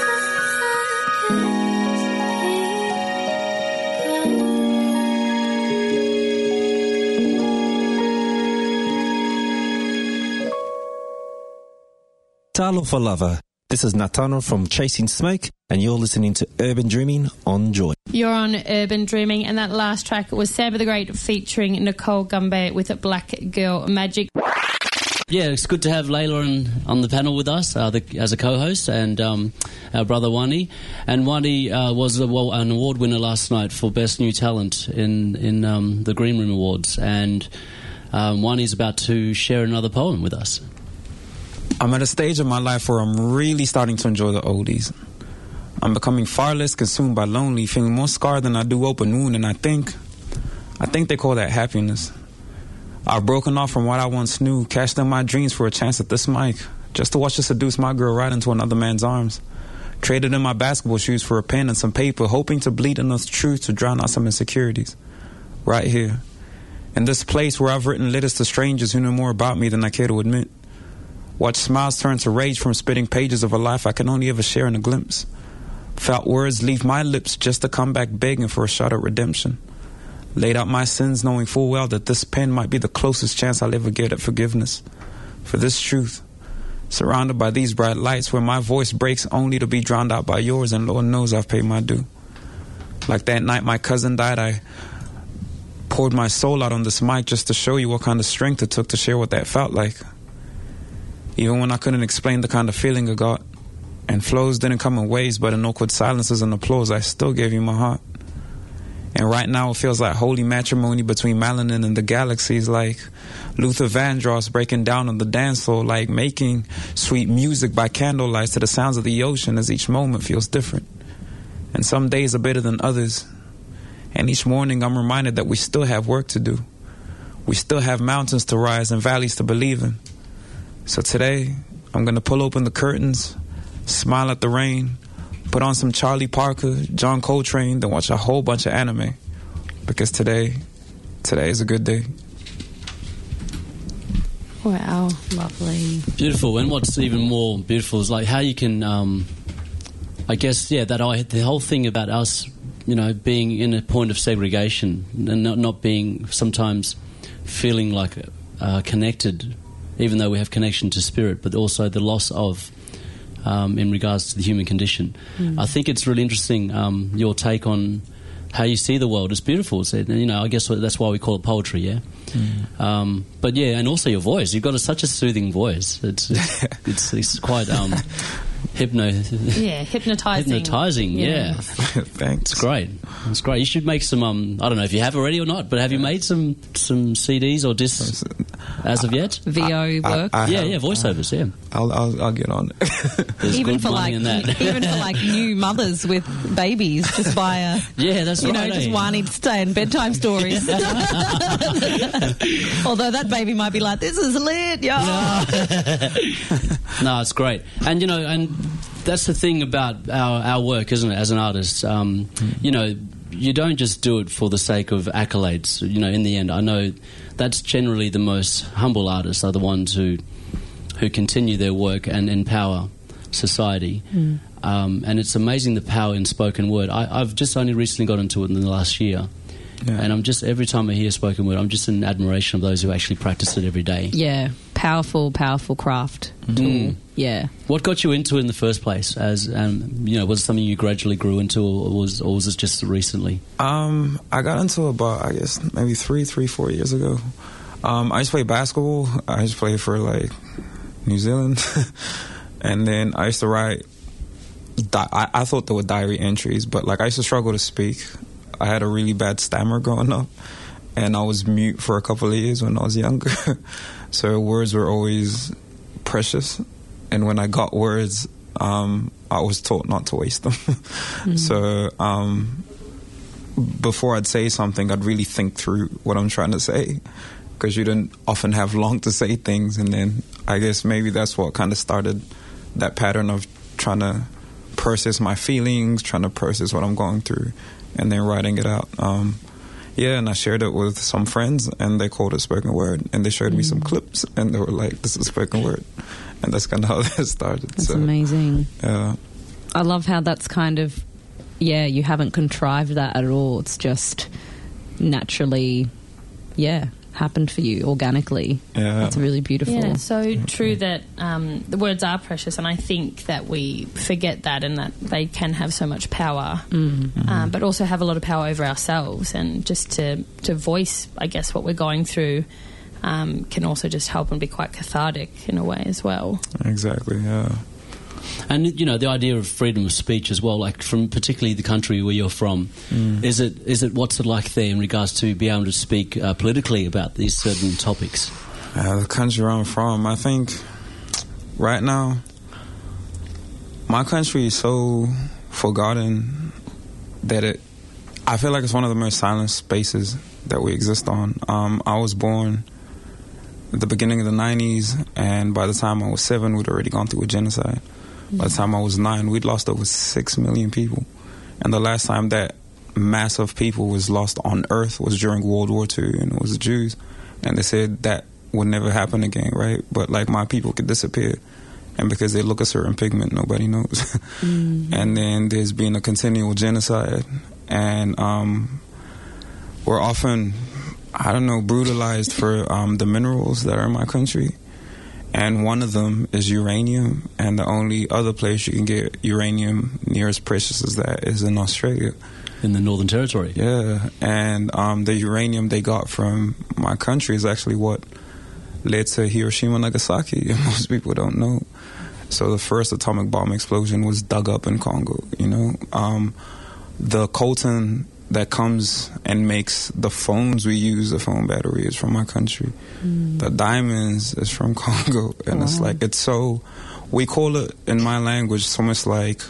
Talo for Lover. This is Natano from Chasing Smoke, and you're listening to Urban Dreaming on Joy. You're on Urban Dreaming, and that last track was Saba the Great featuring Nicole Gumbe with Black Girl Magic. Yeah, it's good to have Layla on, on the panel with us uh, the, as a co-host, and um, our brother Wani. And Wani uh, was a, well, an award winner last night for Best New Talent in, in um, the Green Room Awards. And um, Wani's about to share another poem with us. I'm at a stage of my life where I'm really starting to enjoy the oldies. I'm becoming far less consumed by lonely, feeling more scarred than I do open wound, and I think, I think they call that happiness. I've broken off from what I once knew, cashed in my dreams for a chance at this mic, just to watch her seduce my girl right into another man's arms. Traded in my basketball shoes for a pen and some paper, hoping to bleed enough truth to drown out some insecurities. Right here, in this place where I've written letters to strangers who know more about me than I care to admit. Watch smiles turn to rage from spitting pages of a life I can only ever share in a glimpse. Felt words leave my lips just to come back begging for a shot at redemption. Laid out my sins knowing full well that this pen might be the closest chance I'll ever get at forgiveness. For this truth, surrounded by these bright lights where my voice breaks only to be drowned out by yours, and Lord knows I've paid my due. Like that night my cousin died, I poured my soul out on this mic just to show you what kind of strength it took to share what that felt like. Even when I couldn't explain the kind of feeling I got, and flows didn't come in waves but in awkward silences and applause, I still gave you my heart. And right now it feels like holy matrimony between melanin and the galaxies, like Luther Vandross breaking down on the dance floor, like making sweet music by candlelight to the sounds of the ocean as each moment feels different. And some days are better than others. And each morning I'm reminded that we still have work to do. We still have mountains to rise and valleys to believe in. So today I'm going to pull open the curtains, smile at the rain, put on some Charlie Parker, John Coltrane, then watch a whole bunch of anime. Because today, today is a good day. Wow, lovely. Beautiful. And what's even more beautiful is like how you can, um, I guess, yeah, that I, the whole thing about us, you know, being in a point of segregation and not, not being sometimes feeling like uh, connected, even though we have connection to spirit, but also the loss of Um, in regards to the human condition. Mm. I think it's really interesting, um, your take on how you see the world. It's beautiful. It's, you know, I guess that's why we call it poetry, yeah? Mm. Um, but yeah, and also your voice. You've got a, such a soothing voice. It's it's, it's, it's quite um, hypno... Yeah, hypnotising. Hypnotising, yeah. yeah. Thanks. It's great. It's great. You should make some, um, I don't know if you have already or not, but have you made some, some C Ds or discs as of yet? V O work? I, I yeah, have, yeah, voiceovers, yeah. I'll, I'll, I'll get on it. even for like even for like new mothers with babies, just buy a yeah, that's you right. know, just eh? one each day and bedtime stories. Although that baby might be like, "This is lit, yo." No, it's great, and you know, and that's the thing about our our work, isn't it? As an artist, um, mm. you know, you don't just do it for the sake of accolades. You know, in the end, I know that's generally the most humble artists are the ones who who continue their work and empower society. Mm. Um, and it's amazing the power in spoken word. I, I've just only recently got into it in the last year. Yeah. And I'm just, every time I hear spoken word, I'm just in admiration of those who actually practice it every day. Yeah, powerful, powerful craft tool. Mm. Yeah. What got you into it in the first place? As um, you know, was it something you gradually grew into, or was, or was it just recently? Um, I got into it about, I guess, maybe three, three, four years ago. Um, I used to play basketball. I used to play for, like, New Zealand. And then I used to write, di- I, I thought they were diary entries, but, like, I used to struggle to speak. I had a really bad stammer growing up, and I was mute for a couple of years when I was younger. So words were always precious, and when I got words, um, I was taught not to waste them. Mm-hmm. So um, before I'd say something, I'd really think through what I'm trying to say, because you didn't often have long to say things. And then I guess maybe that's what kind of started that pattern of trying to process my feelings, trying to process what I'm going through, and then writing it out. Um, yeah, and I shared it with some friends, and they called it spoken word, and they showed mm. me some clips, and they were like, this is spoken word. And that's kind of how that started. That's so, amazing. Yeah. I love how that's kind of, yeah, you haven't contrived that at all. It's just naturally, yeah, happened for you organically. Yeah. That's really beautiful. Yeah, so true that um, the words are precious, and I think that we forget that, and that they can have so much power, mm-hmm. um, but also have a lot of power over ourselves, and just to, to voice, I guess, what we're going through um, can also just help and be quite cathartic in a way as well. Exactly, yeah. And, you know, the idea of freedom of speech as well, like from particularly the country where you're from, mm. is it is it what's it like there in regards to being able to speak uh, politically about these certain topics? Uh, the country where I'm from, I think right now, my country is so forgotten that it, I feel like it's one of the most silent spaces that we exist on. Um, I was born at the beginning of the nineties, and by the time I was seven, we'd already gone through a genocide. By the time I was nine, we'd lost over six million people. And the last time that mass of people was lost on Earth was during World War Two, and it was the Jews. And they said that would never happen again, right? But, like, my people could disappear. And because they look a certain pigment, nobody knows. Mm-hmm. And then there's been a continual genocide. And um, we're often, I don't know, brutalized for um, the minerals that are in my country. And one of them is uranium, and the only other place you can get uranium near as precious as that is in Australia. In the Northern Territory? Yeah, and um, the uranium they got from my country is actually what led to Hiroshima and Nagasaki, and most people don't know. So the first atomic bomb explosion was dug up in Congo, you know. Um, the coltan that comes and makes the phones we use, the phone battery, is from my country. Mm. The diamonds is from Congo. And wow. It's like, it's so, we call it in my language, it's almost like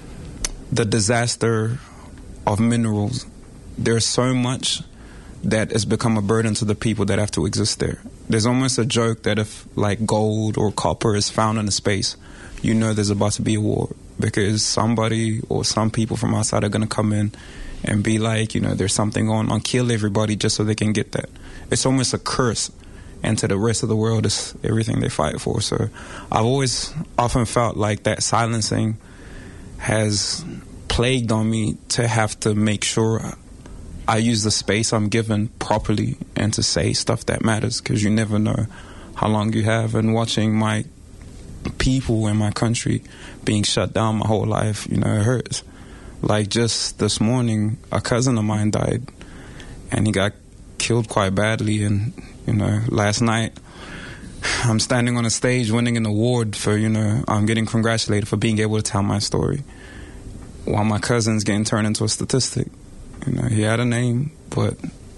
the disaster of minerals. There's so much that has become a burden to the people that have to exist there. There's almost a joke that if like gold or copper is found in a space, you know there's about to be a war, because somebody or some people from outside are going to come in and be like, you know, there's something going on, kill everybody just so they can get that. It's almost a curse, and to the rest of the world is everything they fight for. So I've always often felt like that silencing has plagued on me, to have to make sure I use the space I'm given properly and to say stuff that matters, because you never know how long you have. And watching my people in my country being shut down my whole life, you know, it hurts. Like just this morning, a cousin of mine died, and he got killed quite badly. And, you know, last night, I'm standing on a stage winning an award for, you know, I'm getting congratulated for being able to tell my story, while my cousin's getting turned into a statistic. You know, he had a name, but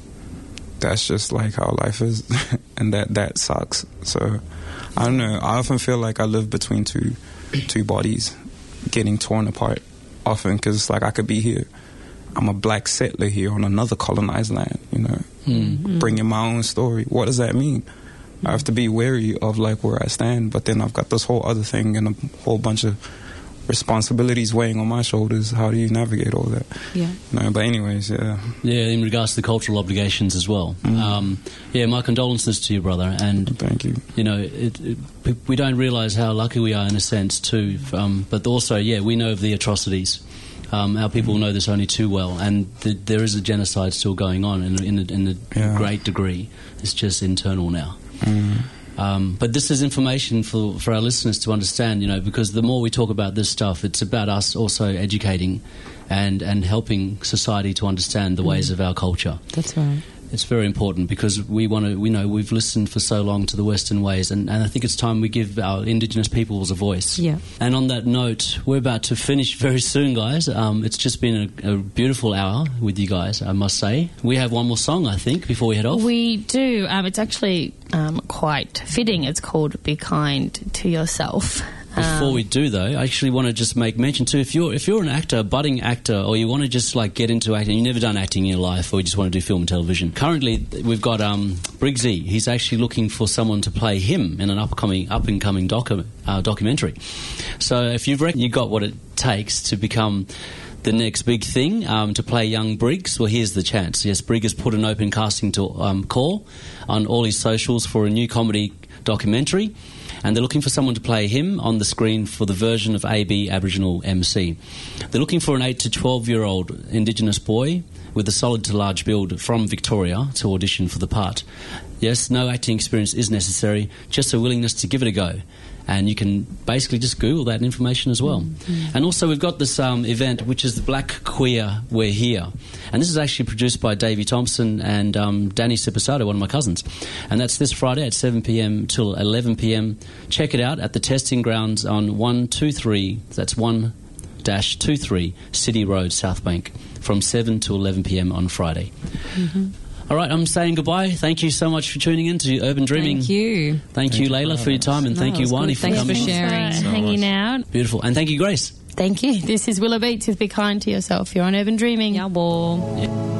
that's just like how life is, and that, that sucks. So, I don't know, I often feel like I live between two two bodies getting torn apart, often, because it's like I could be here. I'm a black settler here on another colonized land, you know, mm-hmm. bringing my own story. What does that mean? Mm-hmm. I have to be wary of like where I stand, but then I've got this whole other thing and a whole bunch of responsibilities weighing on my shoulders. How do you navigate all that? Yeah. No, but anyways, yeah. Yeah, in regards to the cultural obligations as well. Mm. Um, yeah, my condolences to you, brother. And thank you. You know, it, it, we don't realise how lucky we are in a sense too. Um, but also, yeah, we know of the atrocities. Um, our people know this only too well, and the, there is a genocide still going on in, in, a, in a yeah. great degree. It's just internal now. Mm. Um, but this is information for, for our listeners to understand, you know, because the more we talk about this stuff, it's about us also educating and, and helping society to understand the mm. ways of our culture. That's right. It's very important, because we want to, we know we've listened for so long to the Western ways, and, and I think it's time we give our Indigenous peoples a voice. Yeah. And on that note, we're about to finish very soon, guys. Um, it's just been a, a beautiful hour with you guys, I must say. We have one more song, I think, before we head off. We do. Um, it's actually um, quite fitting. It's called Be Kind to Yourself. Before we do, though, I actually want to just make mention too, if you're if you're an actor, a budding actor, or you want to just like get into acting, you've never done acting in your life, or you just want to do film and television. Currently, we've got um, Briggsy. He's actually looking for someone to play him in an upcoming up and coming docu- uh, documentary. So if you reckon you got what it takes to become the next big thing, um, to play young Briggs, well, here's the chance. Yes, Briggs has put an open casting to um, call on all his socials for a new comedy documentary, and they're looking for someone to play him on the screen for the version of A B Aboriginal M C. They're looking for an eight to twelve-year-old Indigenous boy with a solid to large build from Victoria to audition for the part. Yes, no acting experience is necessary, just a willingness to give it a go. And you can basically just Google that information as well. Mm-hmm. And also we've got this um, event, which is the Black Queer We're Here. And this is actually produced by Davey Thompson and um, Danny Sipasato, one of my cousins. And that's this Friday at seven p.m. till eleven p.m. Check it out at the testing grounds on one two three, that's one dash two three City Road, South Bank, from seven to eleven p.m. on Friday. Mm-hmm. All right, I'm saying goodbye. Thank you so much for tuning in to Urban Dreaming. Thank you. Thank, thank you, Layla, for your time, and no, thank you, Wani, for Thanks coming. Thanks for sharing. and hanging out. Beautiful. And thank you, Grace. Thank you. This is Willow Beats with Be Kind to Yourself. You're on Urban Dreaming. Yeah, well. Yeah.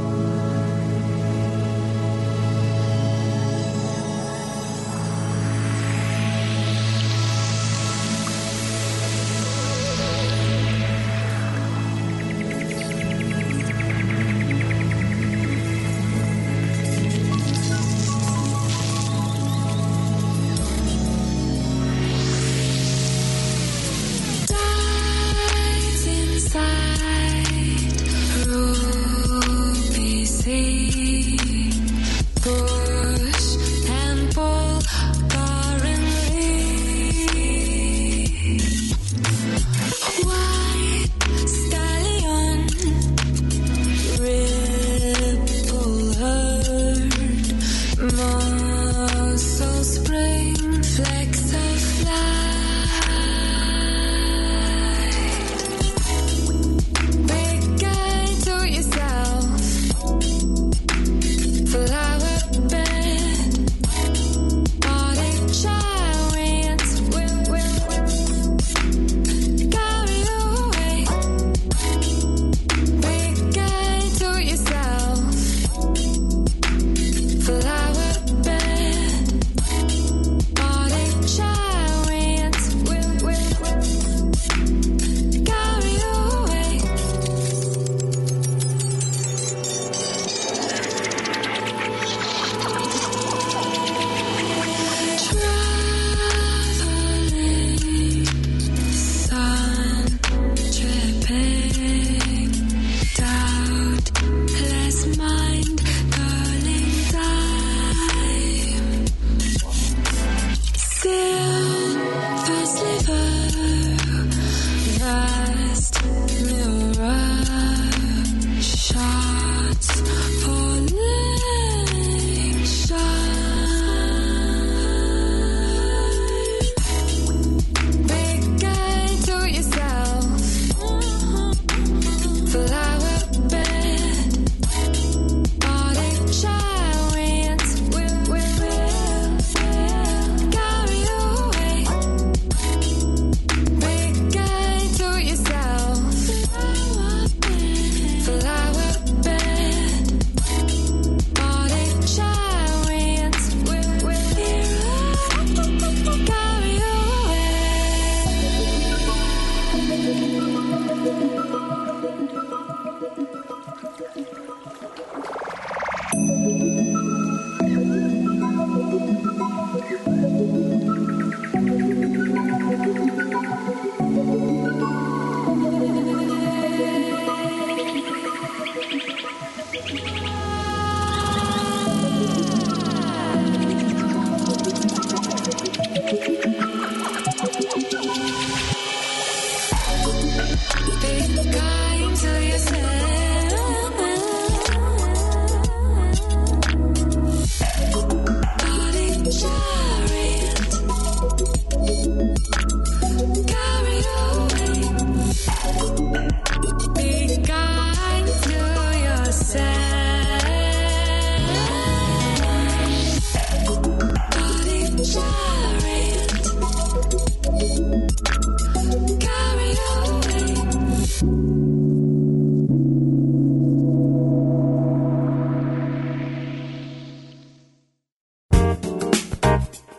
Inside, rope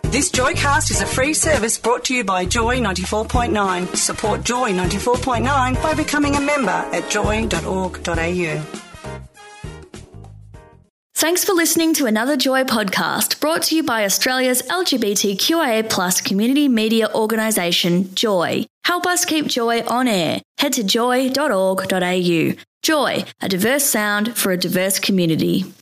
This Joycast is a free service brought to you by Joy ninety-four point nine. Support Joy ninety-four point nine by becoming a member at joy dot org dot a u. Thanks for listening to another Joy podcast brought to you by Australia's L G B T Q I A plus community media organisation, Joy. Help us keep Joy on air. Head to joy dot org dot a u. Joy, a diverse sound for a diverse community.